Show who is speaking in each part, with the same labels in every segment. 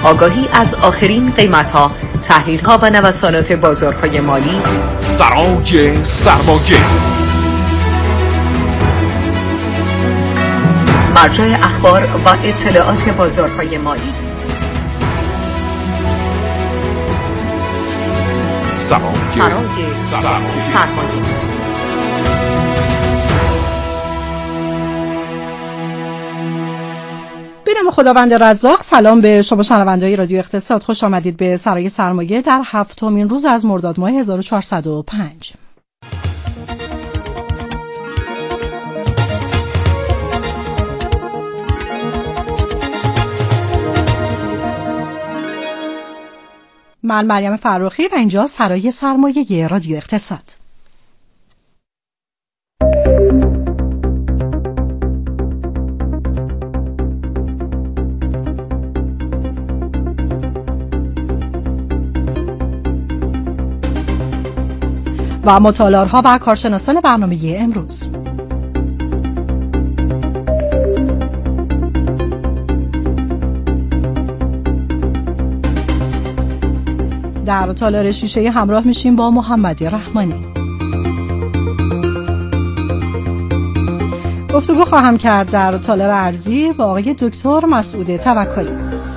Speaker 1: آگاهی از آخرین قیمت‌ها، تحلیل‌ها و نوسانات بازارهای مالی.
Speaker 2: سرای سرمایه،
Speaker 1: مرجع اخبار و اطلاعات بازارهای مالی. سرای سرمایه.
Speaker 3: به نام خداوند رزاق. سلام به شما شنونده‌های رادیو اقتصاد، خوش آمدید به سرای سرمایه در هفتمین روز از مرداد ماه 1405. من مریم فرخی و اینجا سرای سرمایه رادیو اقتصاد. و مطالعات‌ها و کارشناسان برنامه امروز. در تالار شیشه همراه میشیم با محمد رحمانی. گفتگو خواهم کرد در تالار ارزی با آقای دکتر مسعود توکلی.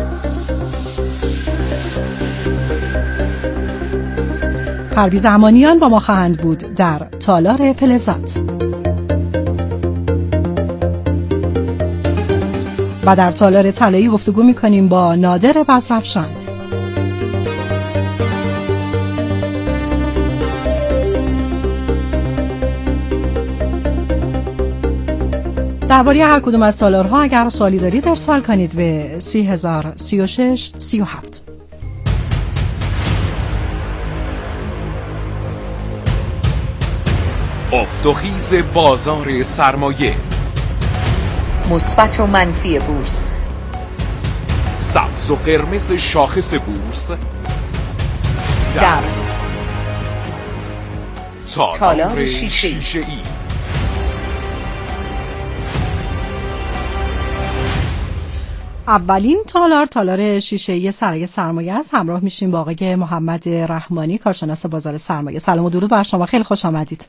Speaker 3: پرویز امانیان با ما خواهند بود در تالار فلزات. و در تالار طلایی گفتگو می‌کنیم با نادر بزرافشان. درباره هر کدوم از تالارها اگر سوالی دارید ارسال کنید به 3036 37.
Speaker 2: افت و خیز بازار سرمایه،
Speaker 1: مثبت و منفی بورس،
Speaker 2: سبز و قرمز شاخص بورس
Speaker 1: در
Speaker 2: تالار شیشه‌ای.
Speaker 3: اولین تالار شیشه‌ای سرای سرمایه است. همراه میشیم با آقای محمد رحمانی، کارشناس بازار سرمایه. سلام و درود بر شما، خیلی خوش آمدید.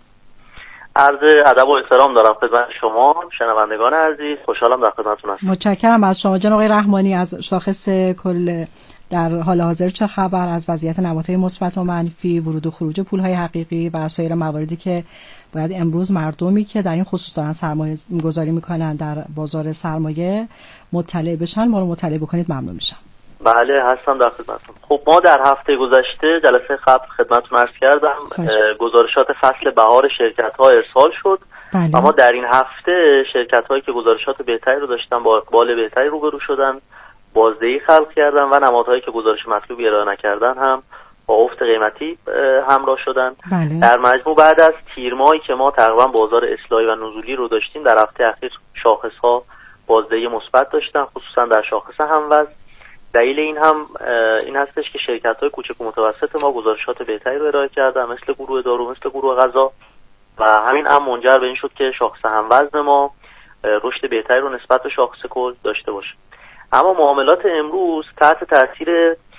Speaker 4: عرض ادب و احترام دارم خدمت شما شنوندگان عزیز، خوشحالم در خدمتتون هستم.
Speaker 3: متشکرم از شما جناب آقای رحمانی. از شاخص کل در حال حاضر چه خبر؟ از وضعیت نمادهای مثبت و منفی، ورود و خروج پول‌های حقیقی و سایر مواردی که باید امروز مردمی که در این خصوص دارن سرمایه گذاری میکنن در بازار سرمایه مطلع بشن، ما رو مطلع بکنید ممنون میشم.
Speaker 4: بله هستم در خدمتتون. خب ما در هفته گذشته جلسه قبل خدمتتون عرض کردم گزارشات فصل بهار شرکت‌ها ارسال شد.
Speaker 3: بله.
Speaker 4: اما در این هفته شرکت‌هایی که گزارشات بهتری رو داشتن با اقبال بهتری روبرو شدن، بازدهی خلق کردن و نمادهایی که گزارش مطلوبی ارائه نکردن هم با افت قیمتی همراه شدن.
Speaker 3: بله.
Speaker 4: در مجموع بعد از تیر ماهی که ما تقریبا بازار اصلاحی و نزولی رو داشتیم، در هفته اخیر شاخص‌ها بازدهی مثبت داشتن، خصوصا در شاخص هموزن. دلیل این هم این هستش که شرکت‌های کوچک و متوسط ما گزارشات بهتری رو ارائه کردن، مثل گروه دارو، مثل گروه غذا، و همین هم منجر به این شد که شاخص هموزن ما رشد بهتری رو نسبت به شاخص کل داشته باشه. اما معاملات امروز تحت تاثیر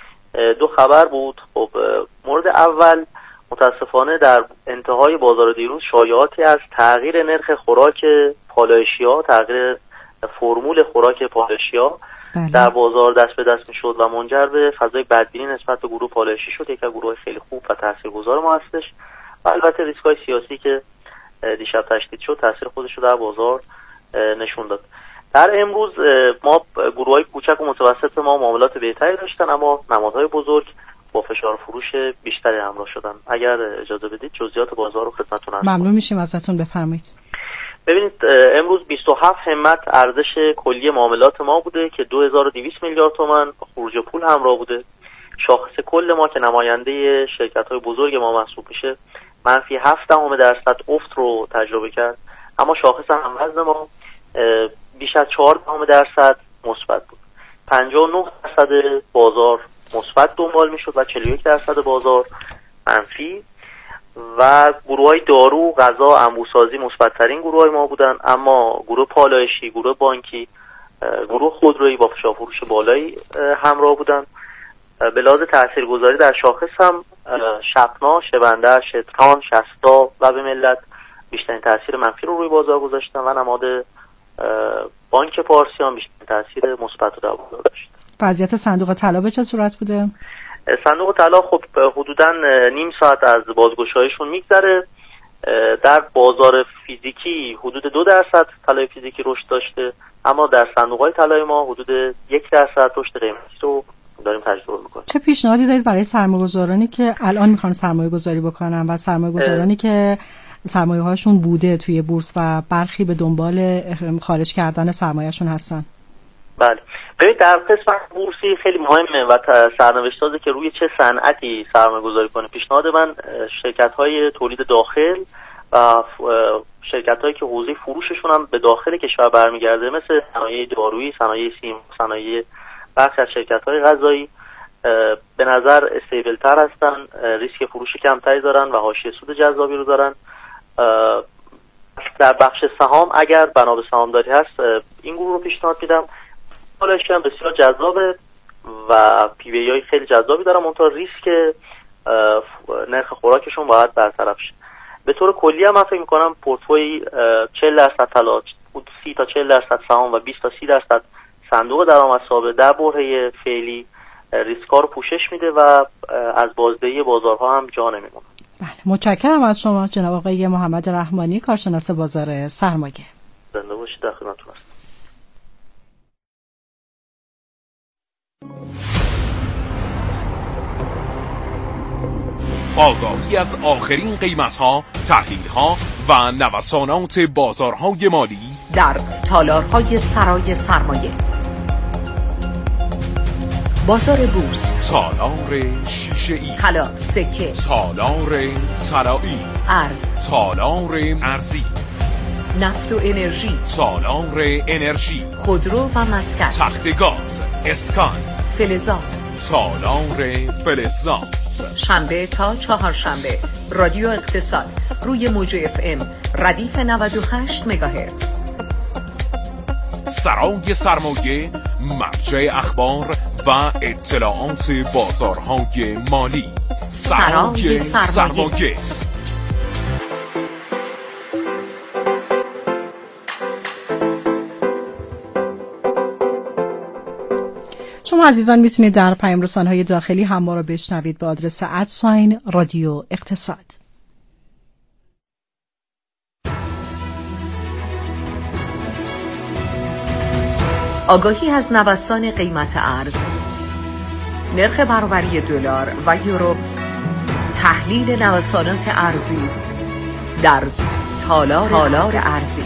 Speaker 4: دو خبر بود. خب مورد اول متاسفانه در انتهای بازار دیروز شایعاتی از تغییر نرخ خوراک پالایشی‌ها، تغییر فرمول خوراک پالایشی‌ها در بازار دست به دست میشد و منجر به فضای بدبینی نسبت به گروه پالایشی شد. یک از گروه‌های خیلی خوب و تاثیرگذار ما هستش و البته ریسک‌های سیاسی که دیشب تشدید شد تاثیر خودش رو در بازار نشون داد. در امروز ما گروه‌های کوچک و متوسط ما معاملات بهتری داشتن، اما نمادهای بزرگ با فشار فروش بیشتری همراه شدن. اگر اجازه بدید جزئیات بازار رو خدمتتون عرض کنم.
Speaker 3: ممنون میشیم ازتون، بفرمایید.
Speaker 4: ببینید امروز 27 همت ارزش کلی معاملات ما بوده که 2200 میلیارد تومان خروج پول همراه بوده. شاخص کل ما که نماینده شرکت‌های بزرگ ما محسوب میشه منفی 0.7% افت رو تجربه کرد، اما شاخص هموزن ما بیش از 4% مثبت بود. 59% بازار مثبت دنبال میشد و 41% بازار منفی. و گروه‌های دارو، غذا، انبوه‌سازی مثبت‌ترین گروه‌های ما بودن، اما گروه پالایشی، گروه بانکی گروه خودرویی با فشار فروش بالایی همراه بودن. به لحاظ تاثیرگذاری در شاخص هم شپنا، شبندر، شتران، شستا و به ملت بیشترین تاثیر منفی رو روی بازار گذاشتن و نماد بانک پارسیان بیشترین تاثیر مثبت رو در بازار داشت.
Speaker 3: وضعیت صندوق طلا به چه صورت بوده؟
Speaker 4: صندوق طلا خب حدوداً نیم ساعت از بازگشاییشون میگذره. در بازار فیزیکی حدود 2% طلای فیزیکی رشد داشته، اما در صندوق‌های طلای ما حدود 1% رشد قیمتی رو داریم تجربه می‌کنیم.
Speaker 3: چه پیشنهادی دارید برای سرمایه‌گذارانی که الان می‌خوان سرمایه‌گذاری بکنن و سرمایه‌گذارانی که سرمایه‌هاشون بوده توی بورس و برخی به دنبال خارج کردن سرمایه‌شون هستن؟
Speaker 4: بله، ببینید در قسمت بورسی خیلی مهمه و سرنوشت‌سازه که روی چه صنعتی سرمایه‌گذاری کنه. پیشنهاد من شرکت‌های تولید داخل و شرکت‌هایی که حوزه فروششون هم به داخل کشور برمیگرده، مثل صنایع دارویی، صنایع سیم، صنایع برخی از شرکت‌های غذایی به نظر استیبل‌تر هستن، ریسک فروش کمتری دارن و حاشیه سود جذابی رو دارن. در بخش سهام اگر بنا به سهامداری هست این گروه رو پیشنهاد میدم. حالش هم بسیار جذابه و پی وی ای خیلی جذابی دارن، منتها ریسک نرخ خوراکشون باید برطرف شه. به طور کلی هم من فکر می‌کنم پورتفوی 40% طلا، 30 تا 40% سهام و 20 تا 30% صندوق درآمدثابت در برهه فعلی ریسک‌ها رو پوشش میده و از بازدهی بازارها هم جا نمیمونه.
Speaker 3: بله، متشکرم از شما جناب آقای محمد رحمانی، کارشناس بازار سرمایه.
Speaker 4: زنده باشید، در خدمتتون هستم.
Speaker 2: آگاهی از آخرین قیمت‌ها، تحلیل‌ها و نوسانات بازارهای مالی
Speaker 1: در تالارهای سرای سرمایه. بازار بورس،
Speaker 2: تالار شیشه‌ای،
Speaker 1: طلا، سکه،
Speaker 2: تالار طلایی،
Speaker 1: ارز،
Speaker 2: تالار ارزی،
Speaker 1: نفت و انرژی،
Speaker 2: تالار انرژی،
Speaker 1: خودرو و مسکن،
Speaker 2: تخت گاز، اسکان،
Speaker 1: فلزات،
Speaker 2: تالار فلزات.
Speaker 1: شنبه تا چهارشنبه رادیو اقتصاد روی موج FM ردیف 98 مگاهرتز.
Speaker 2: سرای سرمایه، مرجع اخبار و اطلاعات بازارهای مالی. سرای سرمایه.
Speaker 3: شما عزیزان میتونید در پیام رسانه‌های داخلی هم ما رو بشنوید به آدرس @رادیو اقتصاد.
Speaker 1: آگاهی از نوسان قیمت ارز، نرخ برابری دلار و یورو، تحلیل نوسانات ارزی در تالار ارزی.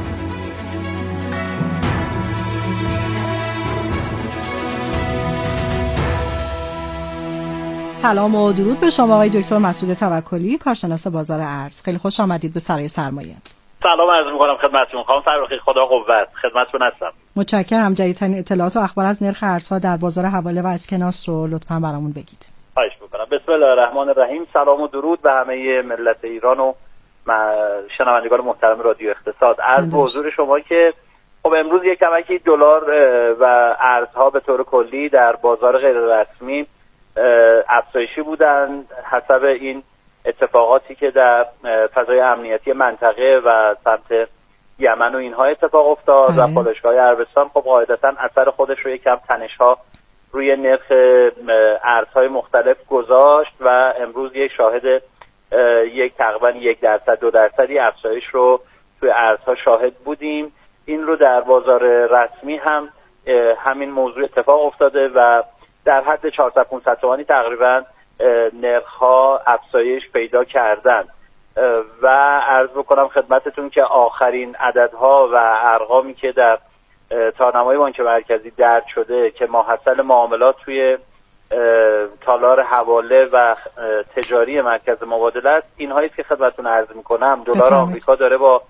Speaker 3: سلام و درود به شما آقای دکتر مسعود توکلی، کارشناس بازار ارز. خیلی خوش آمدید به سرای سرمایه.
Speaker 5: سلام عرض می‌کنم خدمتتون. خانم فرخی، خدا قوت، خدمتتون هستم.
Speaker 3: متشکرم. جدیدترین اطلاعات و اخبار از نرخ ارزها در بازار حواله و اسکناس رو لطفاً برامون بگید.
Speaker 5: خواهش می‌کنم. بسم الله الرحمن الرحیم. سلام و درود به همه ملت ایران و شنوندگان محترم رادیو اقتصاد. عرض به حضور شما که خب امروز یک کمکی دلار و ارزها به طور کلی در بازار غیر رسمی افزایشی بودند حسب این اتفاقاتی که در فضای امنیتی منطقه و سمت یمن و اینها اتفاق افتاد و پالایشگاه عربستان خب قاعدتا اثر خودش رو یکم تنش‌ها روی نرخ ارزهای مختلف گذاشت و امروز یک شاهد تقریبا 1% 2% افزایش رو توی ارزها شاهد بودیم. این رو در بازار رسمی هم همین موضوع اتفاق افتاده و در حد 400-500 تومانی تقریبا نرخ‌ها افزایش پیدا کردن و عرض بکنم خدمتتون که آخرین عددها و ارقامی که در تارنمای بانک مرکزی درج شده که ماحصل معاملات توی تالار حواله و تجاری مرکز مبادله است، اینهایی که خدمتتون عرض میکنم. دلار آمریکا داره با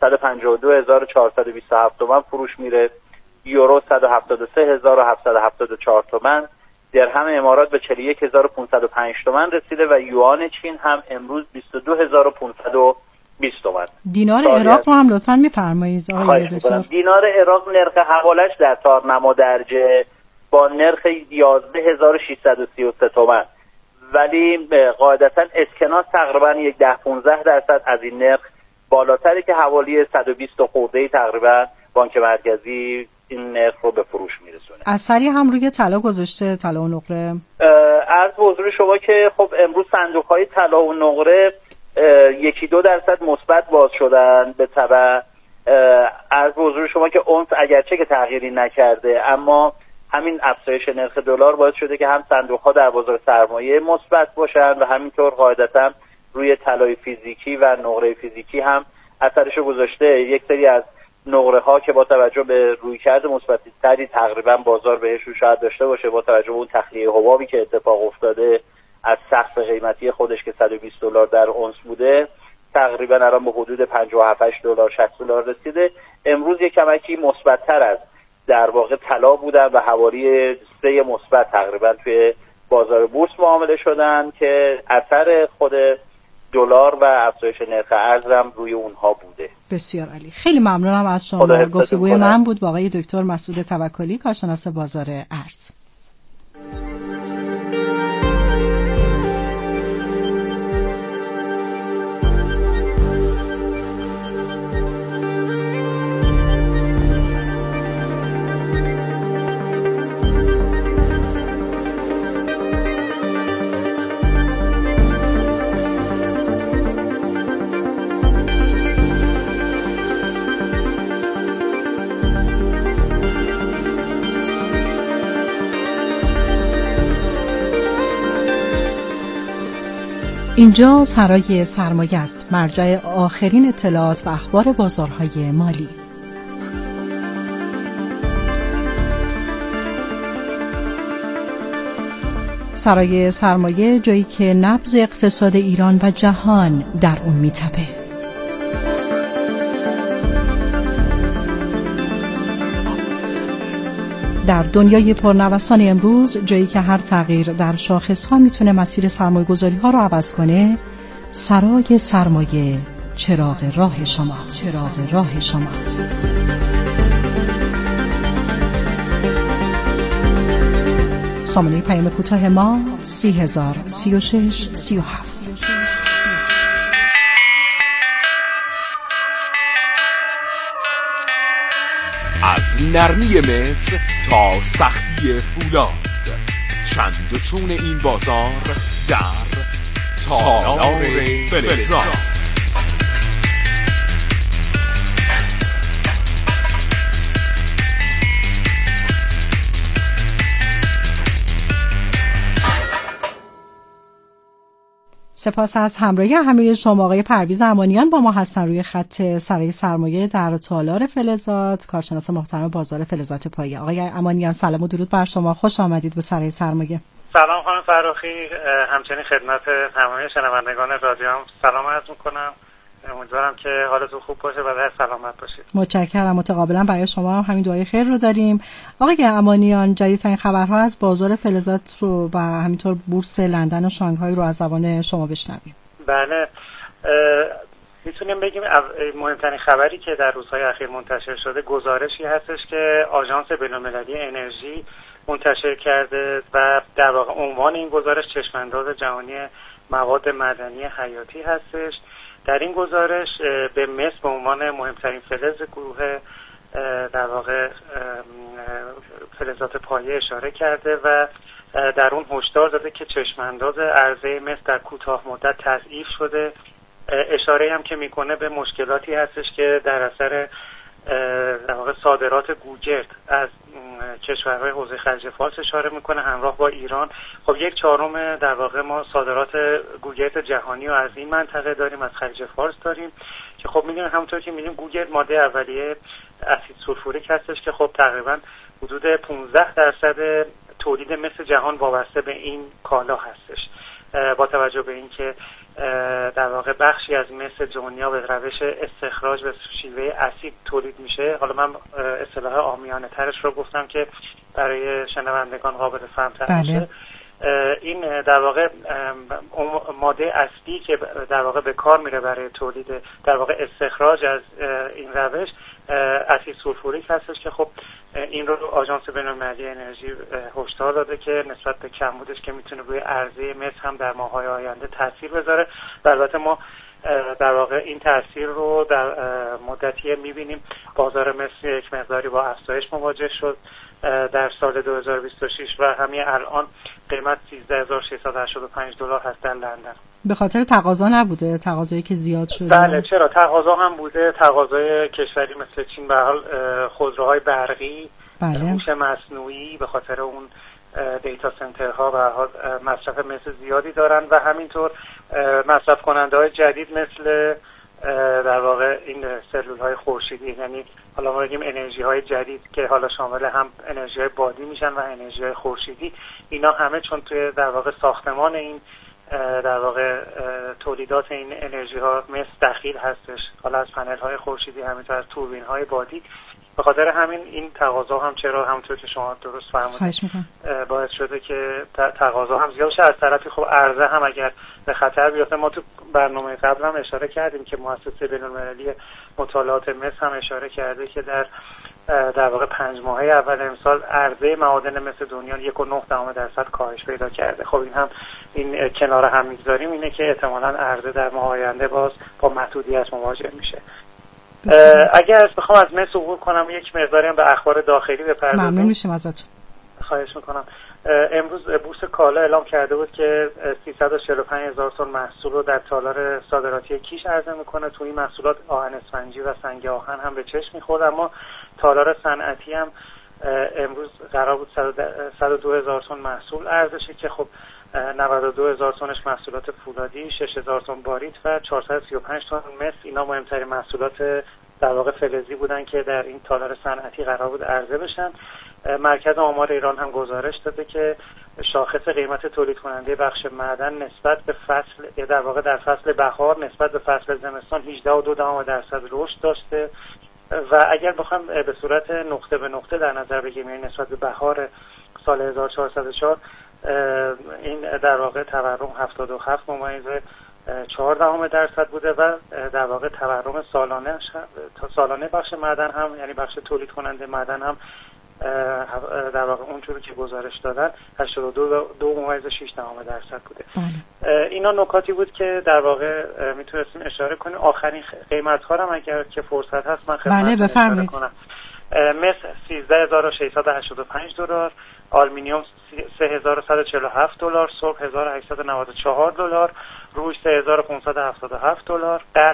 Speaker 5: 152427 تومان فروش میره، یورو 173774 تومان، درهم امارات به 41505 تومان رسیده و یوان چین هم امروز 22500 20 تومن.
Speaker 3: دینار عراق رو هم لطفاً می‌فرمایید آقای دکتر.
Speaker 5: دینار عراق نرخ حوالش در تارنما درجه با نرخ 11633 تومن، ولی قاعدتا اسکناس تقریبا 10-15% از این نرخ بالاتره که حوالی 120 خورده تقریبا بانک مرکزی این نرخ رو به فروش میرسونه.
Speaker 3: اثری هم روی طلا گذاشته، طلا و نقره؟
Speaker 5: عرض به حضور شما که خب امروز صندوق‌های طلا و نقره 1-2% مثبت باز شدن به تبع عرض به حضور شما که اونس اگرچه که تغییری نکرده، اما همین افزایش نرخ دلار باعث شده که هم صندوق‌ها در بازار سرمایه مثبت باشن و همینطور قاعدتاً روی طلای فیزیکی و نقره فیزیکی هم اثرشو گذاشته. یک سری از نقره ها که با توجه به رویکرد مثبتی تری تقریبا بازار بهشون شاید داشته باشه، با توجه به اون تخلیه حبابی که اتفاق افتاده از سقف قیمتی خودش که $120 در اونس بوده، تقریبا الان به حدود $57 $60 رسیده. امروز یک کمکی مثبت‌تر از در واقع طلا بودن و حوالی 3 مثبت تقریبا توی بازار بورس معامله شدن که اثر خود دلار و افزایش نرخ ارز هم روی اونها بوده.
Speaker 3: بسیار عالی، خیلی ممنونم از شما. گفتگوی من بود با آقای دکتر مسعود توکلی، کارشناس بازار ارز. اینجا سرای سرمایه است، مرجع آخرین اطلاعات و اخبار بازارهای مالی. سرای سرمایه، جایی که نبض اقتصاد ایران و جهان در اون میتپه. در دنیای پرنوسان امروز، جایی که هر تغییر در شاخص‌ها میتونه مسیر سرمایه‌گذاری‌ها رو عوض کنه، سرای سرمایه چراغ راه شماست. سامانه پیام کوتاه ما 30,036,37.
Speaker 2: از نرمی مس تا سختی فولاد، چند و چون این بازار در تالار فلزات.
Speaker 3: سپاس از همراهی همه شما. آقای پرویز امانیان با ما هستن روی خط سرای سرمایه در تالار فلزات، کارشناس محترم بازار فلزات پایه. آقای امانیان سلام و درود بر شما، خوش آمدید به سرای سرمایه.
Speaker 6: سلام خانم فراخی، همچنین خدمت تمامی شنوندگان رادیو هم سلام عرض می‌کنم. امیدوارم که حالتون خوب باشه و در سلامت باشید.
Speaker 3: متشکرم. متقابلا برای شما هم همین دعای خیر رو داریم. آقای امانیان، جدیدترین خبرها از بازار فلزات رو و همینطور بورس لندن و شانگهای رو از زبان شما بشنویم.
Speaker 6: بله، میتونیم بگیم مهمترین خبری که در روزهای اخیر منتشر شده گزارشی هستش که آژانس بین‌المللی انرژی منتشر کرده و در واقع عنوان این گزارش چشم‌انداز جهانی مواد معدنی حیاتی هستش. در این گزارش به مس به عنوان مهمترین فلز گروه در واقع فلزات پایه اشاره کرده و در اون هشدار داده که چشم‌انداز عرضه مس در کوتاه مدت تضعیف شده. اشاره هم که میکنه به مشکلاتی هستش که در اثر در واقع صادرات گوگرد از کشورهای حوزه خلیج فارس اشاره میکنه همراه با ایران. خب 1/4 در واقع ما صادرات گوگرد جهانی رو از این منطقه داریم، از خلیج فارس داریم که خب میدونیم همونطور که میدونیم گوگرد ماده اولیه اسید سولفوریک هستش که خب تقریبا حدود 15% تولید مس جهان وابسته به این کالا هستش. با توجه به اینکه در واقع بخشی از مس دنیا به روش استخراج به شیوه اسید تولید میشه، حالا من اصطلاح عامیانه ترش رو گفتم که برای شنوندگان قابل فهم‌تر باشه. این در واقع ماده اصلی که در واقع به کار میره برای تولید در واقع استخراج از این روش اسید سولفوریک هستش که خب این رو آژانس بین‌المللی انرژی هشدار داده که نسبت به کمبودش که میتونه روی عرضه مس هم در ماه‌های آینده تاثیر بذاره. البته ما در واقع این تاثیر رو در مدتی میبینیم. بازار مس یک مقداری با افزایش مواجه شد در سال 2026 و همین الان قیمت $13685 هست در لندن.
Speaker 3: به خاطر تقاضا نبوده؟ تقاضایی که زیاد شده؟
Speaker 6: بله چرا، تقاضا هم بوده. تقاضای کشوری مثل چین به حال خودروهای برقی، هوش مصنوعی به خاطر اون دیتا سنترها به حال مصرف مثل زیادی دارن و همینطور مصرف کننده های جدید مثل در واقع این سلول های خورشیدی، یعنی حالا ما بگیم انرژی های جدید که حالا شامل هم انرژی های بادی میشن و انرژی های خورشیدی، اینا همه چون توی در واقع ساختمان این در واقع تولیدات این انرژی ها مثل دخیل هستش، حالا از پنل های خورشیدی همینطور از توربین های بادی. به خاطر همین این تقاضا هم چرا همونطور که شما درست فرمودید باعث شده که تقاضا هم زیاد شه. از طرفی خب عرضه هم اگر به خطر بیفته، ما تو برنامه قبل هم اشاره کردیم که مؤسسه بین‌المللی مطالعات مس هم اشاره کرده که در واقع 5 ماهه اول امسال عرضه معادن مس دنیا 1.9% کاهش پیدا کرده. خب این هم این کنار هم میگذاریم اینه که احتمالاً عرضه در ماه آینده باز با محدودیت مواجه میشه. اگر بخوام از مس عبور کنم یک مقداری هم به اخبار داخلی بپردازم.
Speaker 3: ممنون میشم ازتون.
Speaker 6: خواهش میکنم. امروز بورس کالا اعلام کرده بود که 345,000 تن محصول رو در تالار صادراتی کیش عرضه میکنه. تو این محصولات آهن اسفنجی و سنگ آهن هم به چشم میخورد، اما تالار صنعتی هم امروز قرار بود 102,000 تن محصول عرضه شه که خب 92,000 تنش محصولات فولادی، 6,000 تن باریت و 435 تن مس، اینا مهمترین محصولات در واقع فلزی بودن که در این تالار صنعتی قرار بود عرضه بشن. مرکز آمار ایران هم گزارش داده که شاخص قیمت تولید کننده بخش معدن نسبت به فصل در واقع در فصل بهار نسبت به فصل زمستان 18.2% رشد داشته و اگر بخوام به صورت نقطه به نقطه در نظر بگیریم، یعنی نسبت به بهار سال 1404 این در واقع تورم 77.4% بوده و در واقع تورم سالانه بخش معدن هم، یعنی بخش تولید کننده معدن هم در واقع اونجوری که گزارش دادن 82.6% بوده. اینا نکاتی بود که در واقع میتونستیم اشاره کنیم. آخرین قیمت ها هم اگر که فرصت هست من خدمتتون اشاره کنم. مس $13,685، آلومینیوم $3,147، صلب $1,894، روش $3,577، قل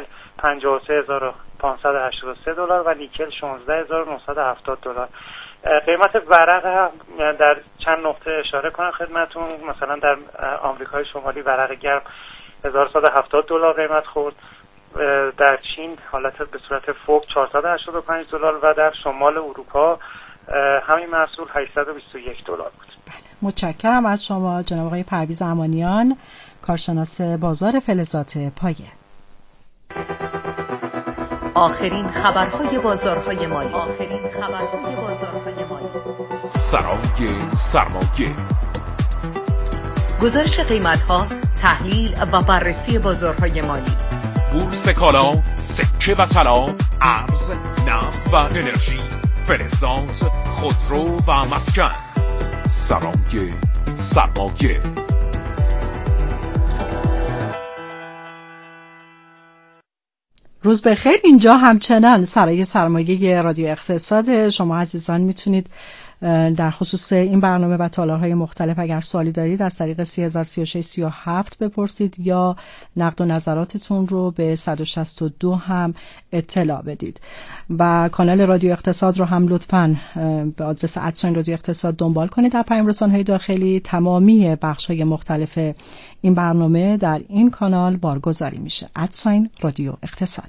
Speaker 6: $53,583 و نیکل $16,970. قیمت ورق در چند نقطه اشاره کنم خدمتون. مثلا در آمریکای شمالی ورق گرم $1,170 قیمت خورد، در چین حالت به صورت فوق $485 و در شمال اروپا همین محصول $821 بود.
Speaker 3: متشکرم از شما جناب آقای پرویز امانیان، کارشناس بازار فلزات پایه.
Speaker 1: آخرین خبرهای بازارهای مالی.
Speaker 2: سرای سرمایه،
Speaker 1: گزارش قیمت‌ها، تحلیل و بررسی بازارهای مالی.
Speaker 2: بورس کالا، سکه و طلا، ارز، نفت و انرژی، فلزات، خودرو و مسکن. سرای سرمایه.
Speaker 3: روز بخیر. اینجا همچنان سرای سرمایه رادیو اقتصاد. شما عزیزان میتونید در خصوص این برنامه و تالارهای مختلف اگر سوالی دارید از طریق 303637 بپرسید یا نقد و نظراتتون رو به 162 هم اطلاع بدید و کانال رادیو اقتصاد رو هم لطفاً به آدرس @رادیو اقتصاد دنبال کنید در پیام رسانه‌های داخلی. تمامی بخش‌های مختلف این برنامه در این کانال بارگذاری میشه. @رادیو اقتصاد.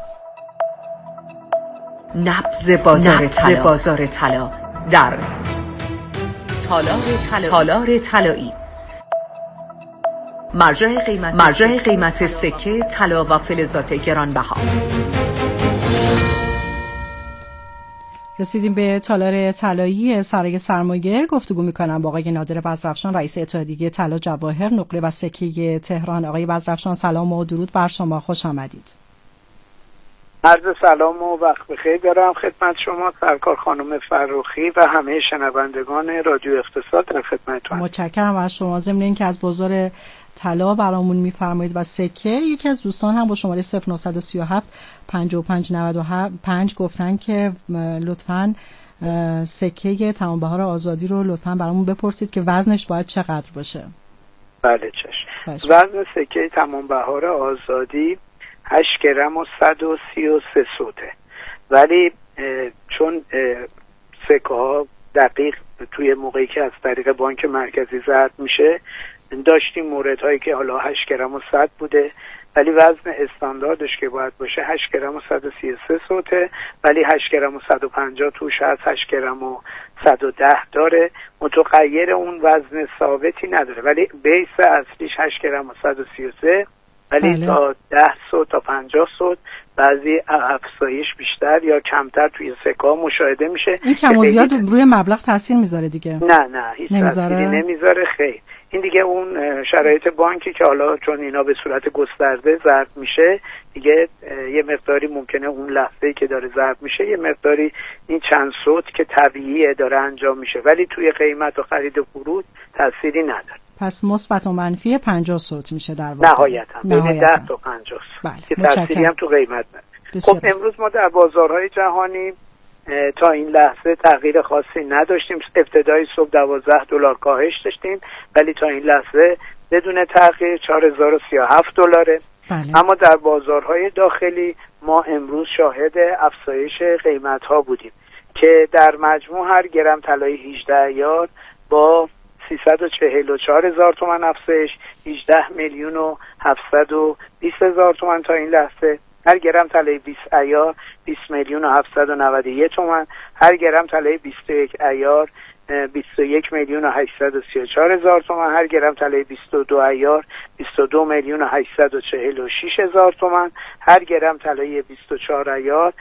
Speaker 1: نبض بازار طلا در تالار طلایی. مرجع قیمت سکه، طلا و فلزات گرانبها.
Speaker 3: رسیدیم به تالار طلایی سرای سرمایه. گفتگو می‌کنم با آقای نادر بزرافشان، رئیس اتحادیه طلا جواهر نقره و سکه تهران. آقای بزرافشان سلام و درود بر شما، خوش آمدید.
Speaker 7: عرض سلام و وقت بخیر دارم خدمت شما سرکار خانم فرخی و همه شنوندگان رادیو اقتصاد در خدمتتون.
Speaker 3: متشکرم از شما. ضمن اینکه از بازار طلا برامون میفرمایید و سکه، یکی از دوستان هم با شماره 0937 5595 گفتن که لطفاً سکه تمام بهار آزادی رو لطفاً برامون بپرسید که وزنش باید چقدر باشه.
Speaker 7: بله چشم. وزن سکه تمام بهار آزادی 8 گرم و 133 سوته، ولی چون سکه ها دقیق توی موقعی که از طریق بانک مرکزی ضرب میشه داشتیم موردهایی که حالا 8 گرم و 100 بوده، ولی وزن استانداردش که باید باشه 8 گرم و 133 سوته، ولی 8 گرم و 150 توش هست، 8 گرم و 110 داره. متغیر اون وزن ثابتی نداره، ولی بیس اصلیش 8 گرم و 133، ولی تا 10 سوت تا 50 سوت بعضی افزایش بیشتر یا کمتر توی سکه ها مشاهده میشه.
Speaker 3: این کم و زیاد روی مبلغ تاثیر میذاره دیگه؟
Speaker 7: نه هیچ تاثیری نمیذاره. خیر، این دیگه اون شرایط بانکی که حالا چون اینا به صورت گسترده ضرب میشه دیگه یه مقداری ممکنه اون لحظه‌ای که داره ضرب میشه یه مقداری این چند صوت که طبیعیه داره انجام میشه، ولی توی قیمت و خرید و فروش تأثیری نداره.
Speaker 3: پس مثبت و منفی 50 صوت میشه در واقع
Speaker 7: نهایتا 10 تا 50
Speaker 3: بله.
Speaker 7: که تأثیری هم تو قیمت نداره. خب امروز ما در بازارهای جهانی تا این لحظه تغییر خاصی نداشتیم. ابتدای صبح $12 کاهش داشتیم، ولی تا این لحظه بدون تغییر $4037. اما در بازارهای داخلی ما امروز شاهد افزایش قیمت ها بودیم که در مجموع هر گرم طلای 18 عیار با 344,000 تومان افزایش 18,720,000 تومان تا این لحظه. هر گرم طلای 20 عیار 20,791,000 تومان، هر گرم طلای 21 عیار 21,834,000 تومان، هر گرم طلای 22 عیار 22,846,000 تومان، هر گرم طلای 24 عیار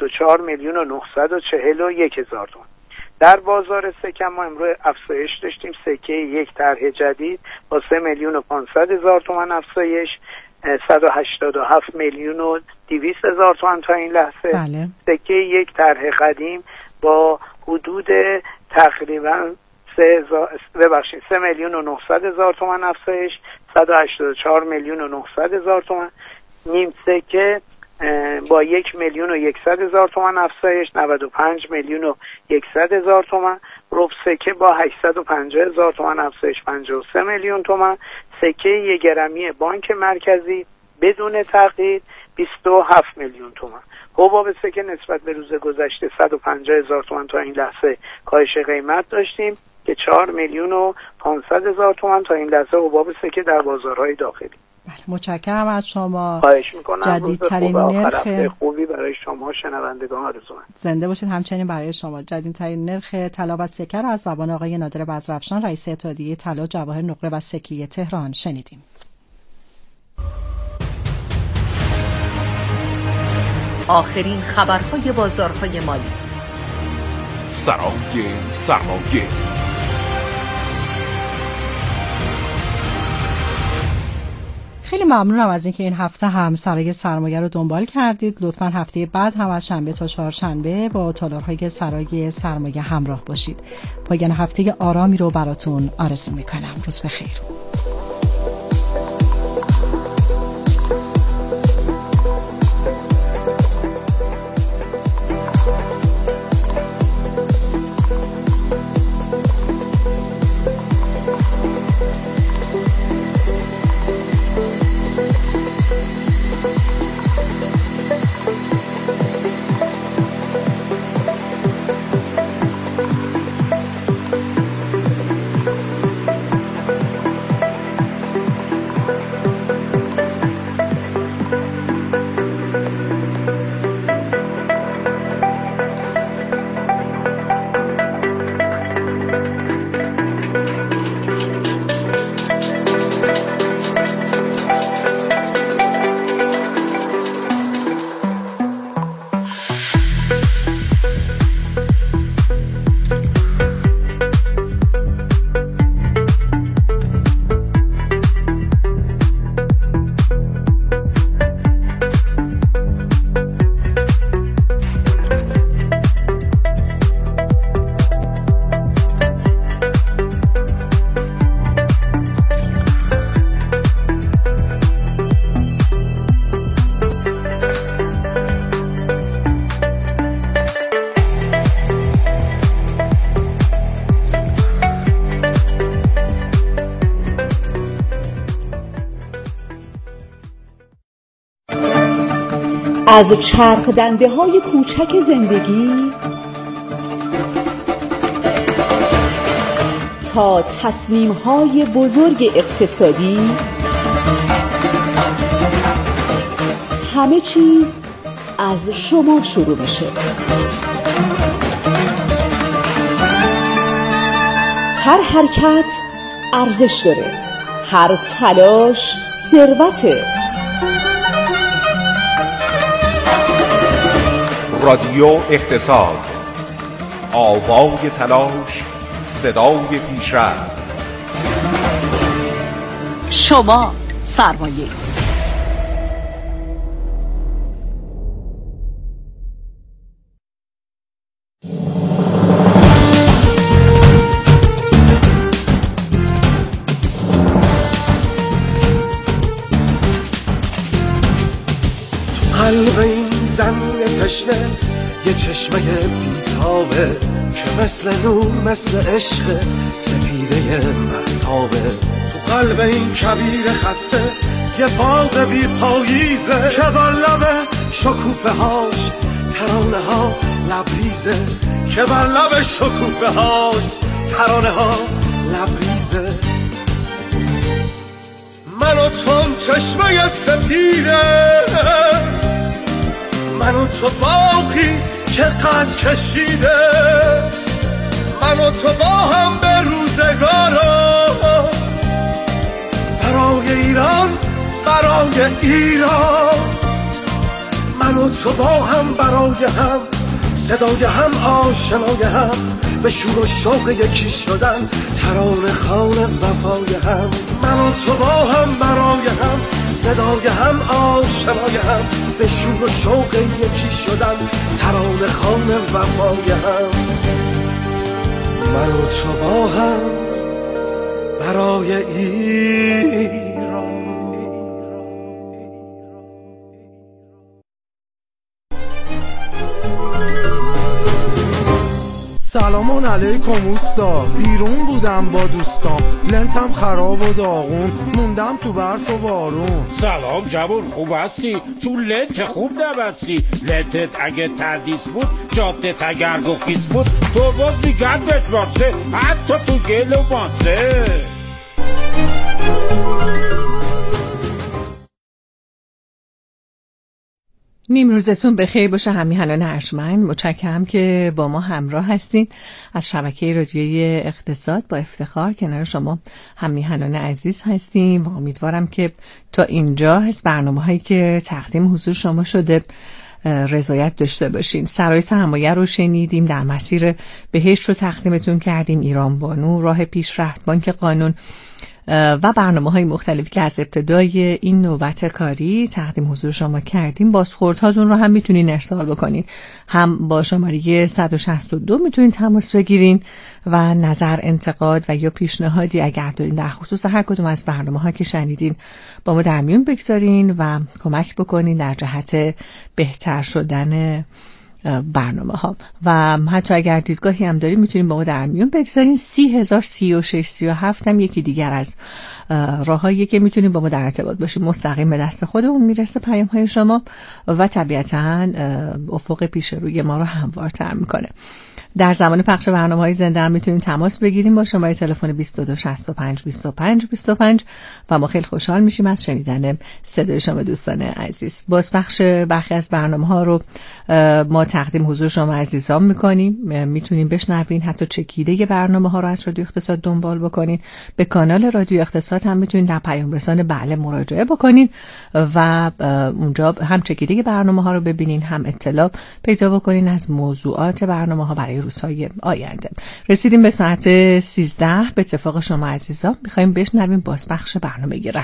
Speaker 7: 24,941,000 تومان. در بازار سکه ما امروز افزایش داشتیم. سکه یک طرح جدید با 3,500,000 تومان افزایش 187,200,000 تومان تا این لحظه.
Speaker 3: بله.
Speaker 7: سکه یک طرح قدیم با حدود تقریبا 3,900,000 تومان افزایش 184,900,000 تومان. نیم سکه با 1,100,000 تومان افزایش 95,100,000 تومان. ربع سکه با 850,000 تومان افزایش 53 میلیون تومان. سکه 1 گرمی بانک مرکزی بدون تغییر 27 میلیون تومان. حباب سکه نسبت به روز گذشته 150,000 تومان تا این لحظه کاهش قیمت داشتیم که 4,500,000 تومان تا این لحظه حباب سکه در بازارهای داخلی.
Speaker 3: متشکرم از شما.
Speaker 7: خواهش میکنم.
Speaker 3: جدیدترین نرخ
Speaker 7: خوبی برای شما شنوندگان آرزومند.
Speaker 3: زنده باشید. همچنین برای شما. جدیدترین نرخ طلا و سکه را از زبان آقای نادر بزرافشان، رئیس اتحادیه طلا جواهر نقره و سکه تهران شنیدیم.
Speaker 1: آخرین خبرهای بازارهای مالی.
Speaker 2: سرای سرمایه.
Speaker 3: خیلی ممنونم از اینکه این هفته هم سرای سرمایه رو دنبال کردید. لطفاً هفته بعد هم از شنبه تا چهارشنبه با تالارهای سرای سرمایه همراه باشید. پایان هفته آرامی رو براتون آرزو میکنم. روز بخیر.
Speaker 1: از چرخ دنده های کوچک زندگی تا تصمیم های بزرگ اقتصادی، همه چیز از شما شروع میشه. هر حرکت ارزش داره، هر تلاش ثروته.
Speaker 2: رادیو اقتصاد، آوای تلاش، صدای پیشرفت.
Speaker 1: شما سرمایه.
Speaker 8: قلب این زمین تشنه یه چشمه بیتابه که مثل نور مثل عشق سپیده مهتابه. تو قلب این کبیر خسته یه باغ بی پاییزه که بر لب شکوفه هاش ترانه ها لبریزه، که بر لب شکوفه هاش ترانه ها لبریزه. من و تو چشمه سپیده، من و تو باقی که قد کشیده، من و تو با هم به روزگارا، برای ایران برای ایران. من و تو با هم برای هم، صدای هم آشنای هم، به شور و شوق یکی شدن، ترانه خوان وفای هم. من و تو با هم برای هم، صدای هم آشنای هم، به شور و شوق یکی شدن، ترانه خوان وفای هم. من و تو با هم برای ایران.
Speaker 9: سلام علیکم اوستا، بیرون بودم با دوستام، لنتم خراب و داغون، موندم تو برف و بارون.
Speaker 10: سلام جوون، خوب هستی؟ تو لنت خوب نبستی. لنتت اگه تردیس بود، جادت اگر گفیز بود، تو باز میگردت باسه، حتی تو گل و باسه.
Speaker 3: نیم روزتون بخیر باشه. همیهنان ارجمند، متشکرم که با ما همراه هستین. از شبکه رادیویی اقتصاد با افتخار کنار شما همیهنان عزیز هستیم و امیدوارم که تا اینجا از برنامه‌هایی که تقدیم حضور شما شده رضایت داشته باشین. سرای سرمایه رو شنیدیم، در مسیر بهشت رو تقدیمتون کردیم، ایران بانو، راه پیشرفت، بانک قانون و برنامه‌های مختلفی که از ابتدای این نوبت کاری تقدیم حضور شما کردیم. بازخوردهاتون رو هم میتونین ارسال بکنین، هم با شماره 162 میتونین تماس بگیرین و نظر، انتقاد و یا پیشنهادی اگر دارین در خصوص هر کدوم از برنامه‌ها که شنیدین با ما در میون بگذارین و کمک بکنین در جهت بهتر شدن برنامه ها. و حتی اگر دیدگاهی هم داریم میتونیم با ما در میون بگذارین. 30,036,37 هم یکی دیگر از راهایی که میتونیم با ما در ارتباط باشیم. مستقیم به دست خودمون میرسه پیام های شما و طبیعتاً افق پیش روی ما رو هموارتر میکنه. در زمان پخش برنامه‌های زنده هم میتونید تماس بگیریم با شماره تلفن 22 65 25 25 و ما خیلی خوشحال میشیم از شنیدن صدای شما دوستان عزیز. بازپخش برخی از برنامه‌ها رو ما تقدیم حضور شما عزیزان میکنیم. میتونیم بشنوین، حتی چکیده برنامه‌ها رو از رادیو اقتصاد دنبال بکنین. به کانال رادیو اقتصاد هم میتونید در پیام رسان بله مراجعه بکنین و اونجا هم چکیده برنامه‌ها رو ببینین، هم اطلاع پیدا بکنین از موضوعات برنامه‌ها برای روزهای آینده. رسیدیم به ساعت 13. به اتفاق شما عزیزان میخوایم بشنویم بازپخش برنامه رهبری.